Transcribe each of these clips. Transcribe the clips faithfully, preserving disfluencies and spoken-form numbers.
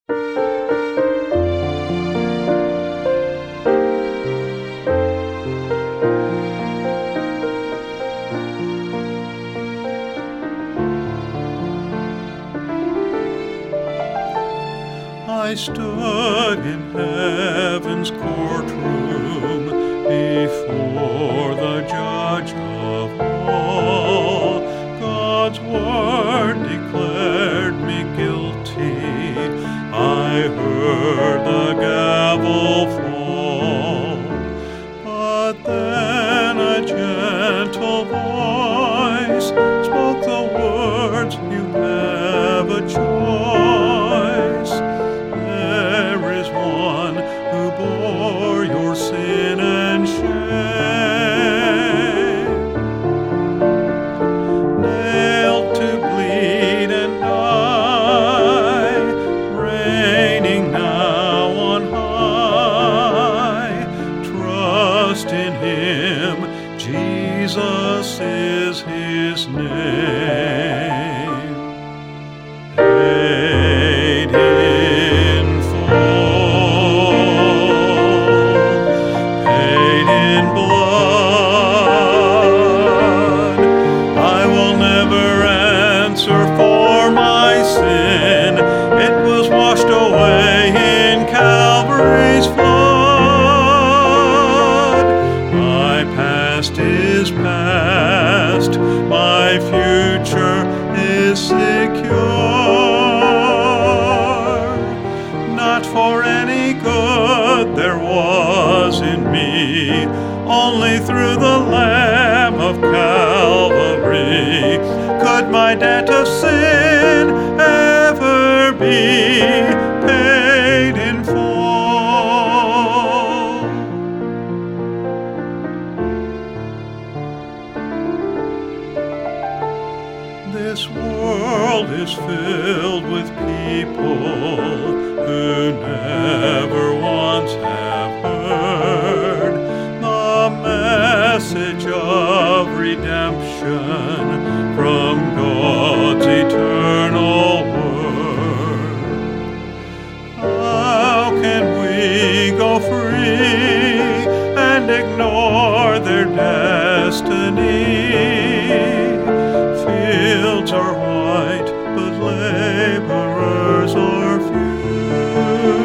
I stood in heaven's courtroom before the judge of all. God's word declared me guilty. I heard the gavel fall. But then a gentle voice spoke the words, "You have a choice. There is one who bore your sin and shame, nailed to bleed and die, reigning now on high. Trust in him, Jesus is his name." Paid in full, paid in blood. I will never answer for my sin. It was washed away in Calvary's flood. My past is past, my future is secure. Not for any good there was in me, only through the Lamb of Calvary could my debt of sin ever be paid in full. This world is filled with people who never once have heard the message of redemption from God's eternal word. How can we go free and ignore their destiny? Fields are white, but laborers are few.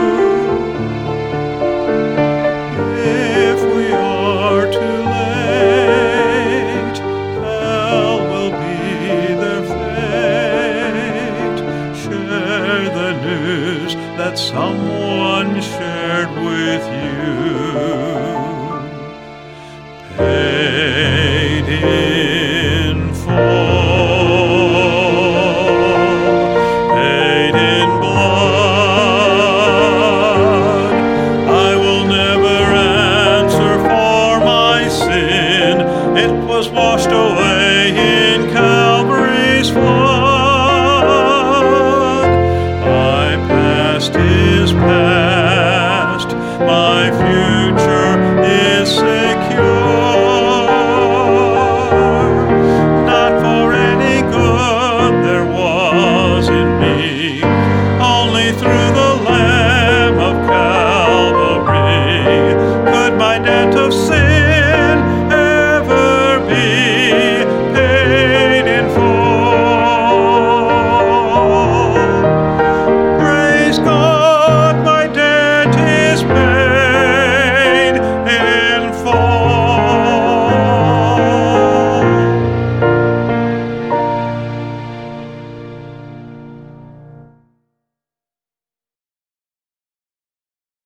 If we are too late, hell will be their fate. Share the news that someone shared with you.